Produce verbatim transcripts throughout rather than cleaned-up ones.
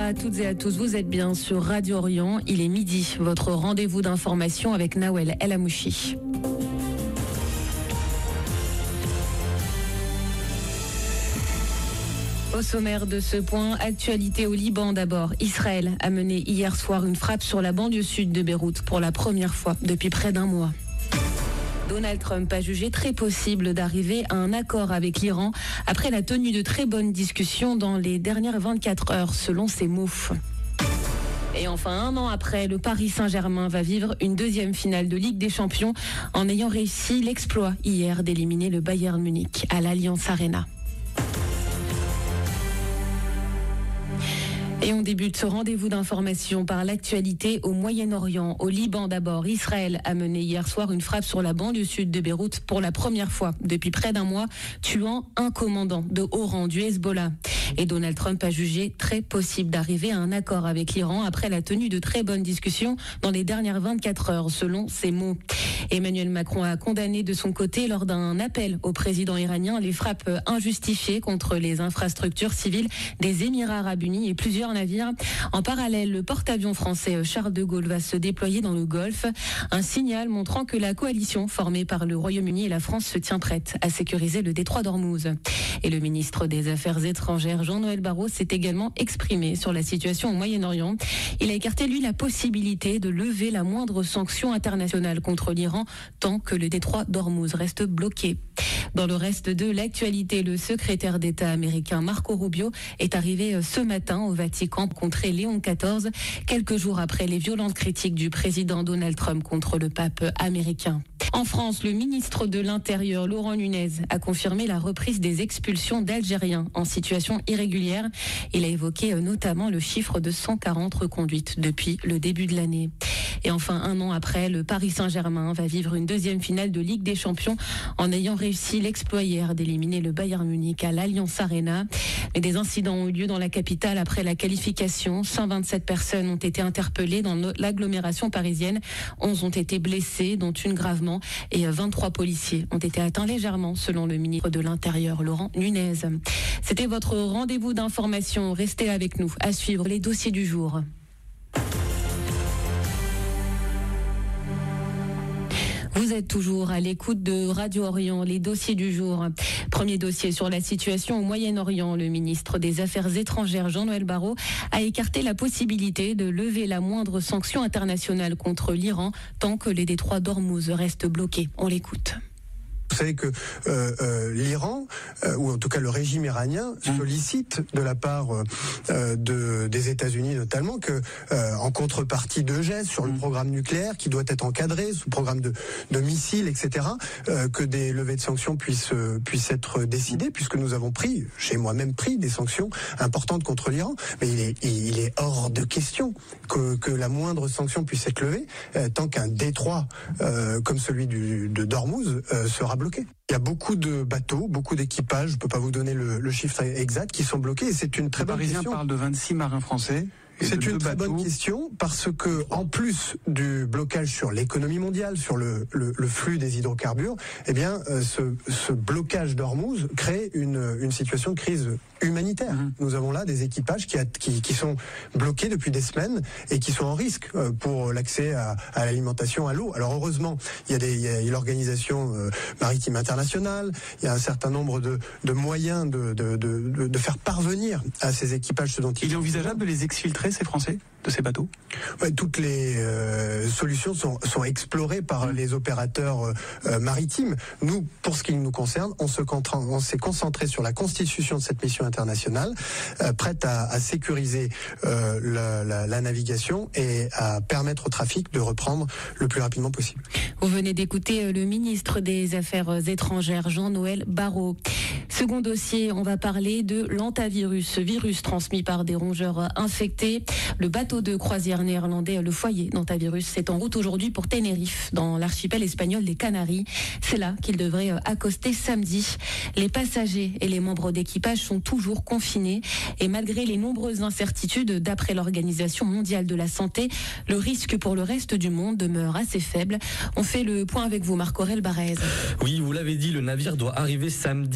à toutes et à tous, vous êtes bien sur Radio Orient, il est midi, votre rendez-vous d'information avec Nawel El Amouchi. Au sommaire de ce point, actualité au Liban d'abord. Israël a mené hier soir une frappe sur la banlieue sud de Beyrouth pour la première fois depuis près d'un mois. Donald Trump a jugé très possible d'arriver à un accord avec l'Iran après la tenue de très bonnes discussions dans les dernières vingt-quatre heures, selon ses mots. Et enfin, un an après, le Paris Saint-Germain va vivre une deuxième finale de Ligue des Champions en ayant réussi l'exploit hier d'éliminer le Bayern Munich à l'Allianz Arena. Et on débute ce rendez-vous d'information par l'actualité au Moyen-Orient. Au Liban d'abord, Israël a mené hier soir une frappe sur la banlieue sud de Beyrouth pour la première fois depuis près d'un mois, tuant un commandant de haut rang du Hezbollah. Et Donald Trump a jugé très possible d'arriver à un accord avec l'Iran après la tenue de très bonnes discussions dans les dernières vingt-quatre heures, selon ses mots. Emmanuel Macron a condamné de son côté, lors d'un appel au président iranien, les frappes injustifiées contre les infrastructures civiles des Émirats arabes unis et plusieurs navires. En parallèle, le porte-avions français Charles de Gaulle va se déployer dans le Golfe, un signal montrant que la coalition formée par le Royaume-Uni et la France se tient prête à sécuriser le détroit d'Ormuz. Et le ministre des Affaires étrangères, Jean-Noël Barrot, s'est également exprimé sur la situation au Moyen-Orient. Il a écarté, lui, la possibilité de lever la moindre sanction internationale contre l'Iran tant que le détroit d'Ormuz reste bloqué. Dans le reste de l'actualité, le secrétaire d'État américain Marco Rubio est arrivé ce matin au Vatican rencontrer Léon quatorze, quelques jours après les violentes critiques du président Donald Trump contre le pape américain. En France, le ministre de l'Intérieur, Laurent Nunez, a confirmé la reprise des expulsions d'Algériens en situation irrégulière. Il a évoqué notamment le chiffre de cent quarante reconduites depuis le début de l'année. Et enfin, un an après, le Paris Saint-Germain va vivre une deuxième finale de Ligue des Champions en ayant réussi l'exploit hier d'éliminer le Bayern Munich à l'Allianz Arena. Mais des incidents ont eu lieu dans la capitale après la qualification. cent vingt-sept personnes ont été interpellées dans l'agglomération parisienne. onze ont été blessées, dont une gravement, et vingt-trois policiers ont été atteints légèrement, selon le ministre de l'Intérieur, Laurent Nunez. C'était votre rendez-vous d'information. Restez avec nous. À suivre les dossiers du jour. Vous êtes toujours à l'écoute de Radio Orient, les dossiers du jour. Premier dossier sur la situation au Moyen-Orient. Le ministre des Affaires étrangères, Jean-Noël Barrot, a écarté la possibilité de lever la moindre sanction internationale contre l'Iran tant que les détroits d'Ormuz restent bloqués. On l'écoute. Vous savez que euh, euh, l'Iran, euh, ou en tout cas le régime iranien, sollicite de la part euh, de, des États-Unis notamment que, euh, en contrepartie de gestes sur le programme nucléaire qui doit être encadré, sous programme de, de missiles, et cetera, euh, que des levées de sanctions puissent euh, puissent être décidées, puisque nous avons pris, j'ai moi-même pris des sanctions importantes contre l'Iran, mais il est il est hors de question que que la moindre sanction puisse être levée euh, tant qu'un détroit euh, comme celui du, de d'Ormuz euh, sera bloqué. Il y a beaucoup de bateaux, beaucoup d'équipages, je ne peux pas vous donner le, le chiffre exact, qui sont bloqués, et c'est une très bonne question. Les Parisiens parlent de vingt-six marins français. C'est une très bonne question, parce que en plus du blocage sur l'économie mondiale, sur le, le, le flux des hydrocarbures, eh bien euh, ce, ce blocage d'Ormuz crée une, une situation de crise humanitaire. Mmh. Nous avons là des équipages qui, a, qui, qui sont bloqués depuis des semaines et qui sont en risque euh, pour l'accès à, à l'alimentation, à l'eau. Alors heureusement, il y a, des, il y a l'organisation euh, maritime internationale, il y a un certain nombre de, de moyens de, de, de, de faire parvenir à ces équipages ce dont ils Il est envisageable de les exfiltrer, ces Français, de ces bateaux? Ouais, toutes les euh, solutions sont, sont explorées par mmh. les opérateurs euh, maritimes. Nous, pour ce qui nous concerne, on, se contra- on s'est concentré sur la constitution de cette mission internationale, euh, prête à, à sécuriser euh, la, la, la navigation et à permettre au trafic de reprendre le plus rapidement possible. Vous venez d'écouter le ministre des Affaires étrangères, Jean-Noël Barrot. Second dossier, on va parler de l'hantavirus, virus transmis par des rongeurs infectés. Le bateau de croisière néerlandais, le Foyer d'hantavirus, est en route aujourd'hui pour Tenerife, dans l'archipel espagnol des Canaries. C'est là qu'il devrait accoster samedi. Les passagers et les membres d'équipage sont toujours confinés. Et malgré les nombreuses incertitudes, d'après l'Organisation mondiale de la santé, le risque pour le reste du monde demeure assez faible. On fait le point avec vous, Marc-Aurèle Barrez. Oui, vous l'avez dit, le navire doit arriver samedi à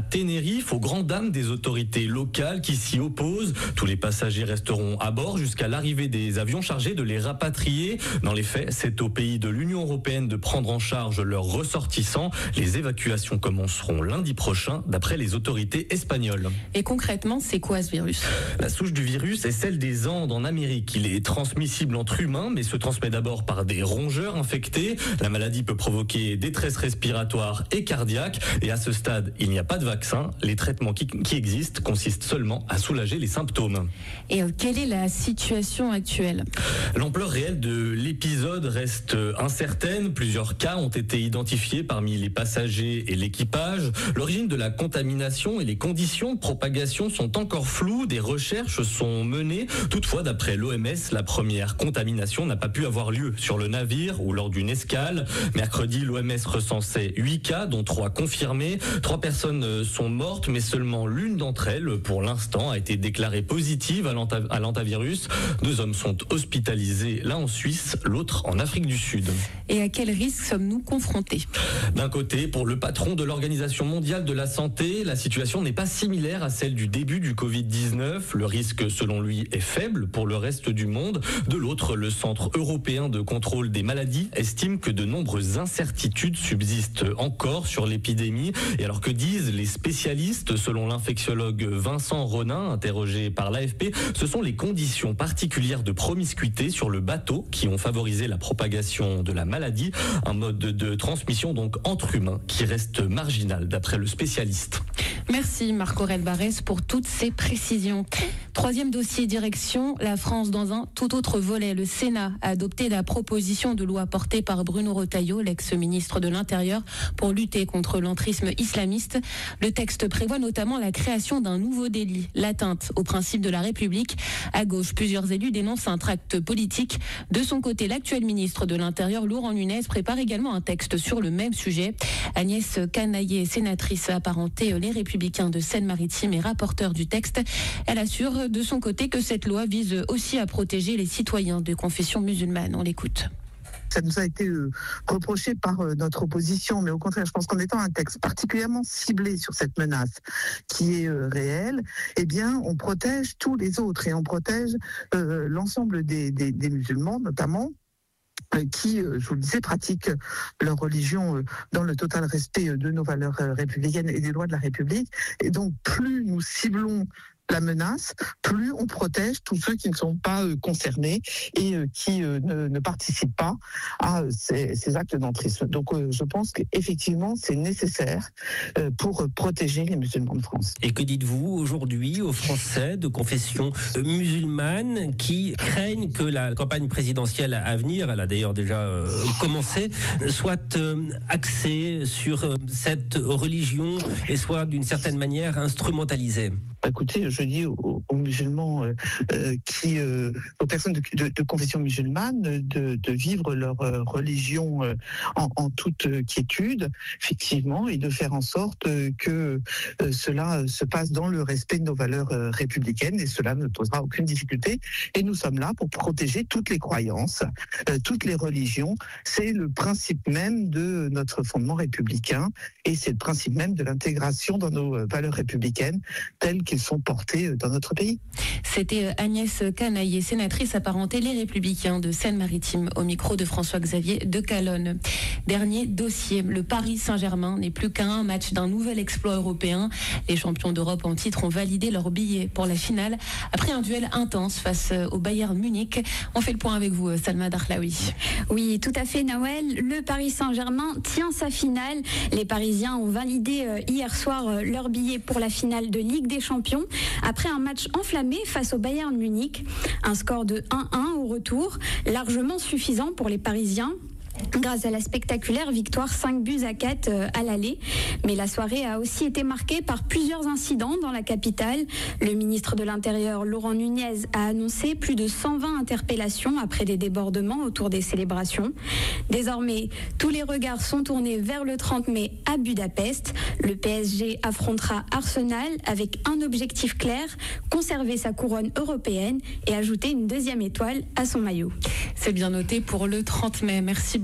Tenerife, aux grandes dames des autorités locales qui s'y opposent. Tous les passagers resteront à bord jusqu'à l'arrivée des avions chargés de les rapatrier. Dans les faits, c'est au pays de l'Union européenne de prendre en charge leurs ressortissants. Les évacuations commenceront lundi prochain, d'après les autorités espagnoles. Et concrètement, c'est quoi ce virus ? La souche du virus est celle des Andes en Amérique. Il est transmissible entre humains, mais se transmet d'abord par des rongeurs infectés. La maladie peut provoquer détresse respiratoire et cardiaque. Et à ce stade, il n'y a pas de vaccin. Les traitements qui, qui existent consistent seulement à soulager les symptômes. Et euh, quelle est la situation actuelle ? L'ampleur réelle de l'épisode reste incertaine. Plusieurs cas ont été identifiés parmi les passagers et l'équipage. L'origine de la contamination et les conditions de propagation sont encore floues. Des recherches sont menées. Toutefois, d'après l'O M S, la première contamination n'a pas pu avoir lieu sur le navire ou lors d'une escale. Mercredi, l'O M S recensait huit cas, dont trois confirmés. Trois personnes sont mortes, mais seulement l'une d'entre elles, pour l'instant, a été déclarée positive à l'anta- à l'hantavirus. Deux hommes sont hospitalisés, l'un en Suisse, l'autre en Afrique du Sud. Et à quel risque sommes-nous confrontés ? D'un côté, pour le patron de l'Organisation mondiale de la santé, la situation n'est pas similaire à celle du début du covid dix-neuf. Le risque, selon lui, est faible pour le reste du monde. De l'autre, le Centre européen de contrôle des maladies estime que de nombreuses incertitudes subsistent encore sur l'épidémie. Et alors que disent les spécialistes, selon l'infectiologue Vincent Ronin, interrogé par l'A F P, ce sont les conditions particulières de promiscuité sur le bateau qui ont favorisé la propagation de la maladie, un mode de transmission donc entre humains qui reste marginal d'après le spécialiste. Merci Marc-Aurèle Barès pour toutes ces précisions. Troisième dossier, direction la France dans un tout autre volet. Le Sénat a adopté la proposition de loi portée par Bruno Retailleau, l'ex-ministre de l'Intérieur, pour lutter contre l'entrisme islamiste. Le texte prévoit notamment la création d'un nouveau délit, l'atteinte au principe de la République. À gauche, plusieurs élus dénoncent un tract politique. De son côté, l'actuel ministre de l'Intérieur, Laurent Nunez, prépare également un texte sur le même sujet. Agnès Canaillé, sénatrice apparentée Les Républicains de Seine-Maritime et rapporteur du texte, elle assure de son côté que cette loi vise aussi à protéger les citoyens de confession musulmane. On l'écoute. Ça nous a été euh, reproché par euh, notre opposition, mais au contraire, je pense qu'en étant un texte particulièrement ciblé sur cette menace qui est euh, réelle, eh bien, on protège tous les autres et on protège euh, l'ensemble des, des, des musulmans, notamment, euh, qui, euh, je vous le disais, pratiquent leur religion euh, dans le total respect euh, de nos valeurs euh, républicaines et des lois de la République. Et donc, plus nous ciblons la menace, plus on protège tous ceux qui ne sont pas euh, concernés et euh, qui euh, ne, ne participent pas à euh, ces, ces actes d'entrisme. Donc euh, je pense qu'effectivement c'est nécessaire euh, pour euh, protéger les musulmans de France. Et que dites-vous aujourd'hui aux Français de confession euh, musulmane qui craignent que la campagne présidentielle à venir, elle a d'ailleurs déjà euh, commencé, soit euh, axée sur euh, cette religion et soit d'une certaine manière instrumentalisée? Écoutez, je dis aux, aux musulmans, euh, euh, qui, euh, aux personnes de, de, de confession musulmane, de, de vivre leur euh, religion euh, en, en toute euh, quiétude, effectivement, et de faire en sorte euh, que euh, cela euh, se passe dans le respect de nos valeurs euh, républicaines, et cela ne posera aucune difficulté. Et nous sommes là pour protéger toutes les croyances, euh, toutes les religions. C'est le principe même de notre fondement républicain, et c'est le principe même de l'intégration dans nos euh, valeurs républicaines, telles qu'elles sont portées dans notre pays. C'était Agnès Canaillé, sénatrice apparentée Les Républicains de Seine-Maritime, au micro de François-Xavier de Calonne. Dernier dossier, le Paris Saint-Germain n'est plus qu'à un match d'un nouvel exploit européen. Les champions d'Europe en titre ont validé leur billet pour la finale après un duel intense face au Bayern Munich. On fait le point avec vous, Salma Darlaoui. Oui, tout à fait, Nawel. Le Paris Saint-Germain tient sa finale. Les Parisiens ont validé hier soir leur billet pour la finale de Ligue des Champions après un match enflammé face au Bayern Munich. Un score de un un au retour, largement suffisant pour les Parisiens, grâce à la spectaculaire victoire cinq buts à quatre à l'aller. Mais la soirée a aussi été marquée par plusieurs incidents dans la capitale. Le ministre de l'Intérieur, Laurent Nunez, a annoncé plus de cent vingt interpellations après des débordements autour des célébrations. Désormais, tous les regards sont tournés vers le trente mai à Budapest. Le P S G affrontera Arsenal avec un objectif clair, conserver sa couronne européenne et ajouter une deuxième étoile à son maillot. C'est bien noté pour le trente mai. Merci beaucoup.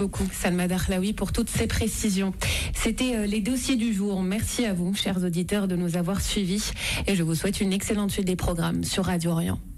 beaucoup, Salma Darlaoui, pour toutes ces précisions. C'était euh, les dossiers du jour. Merci à vous, chers auditeurs, de nous avoir suivis. Et je vous souhaite une excellente suite des programmes sur Radio Orient.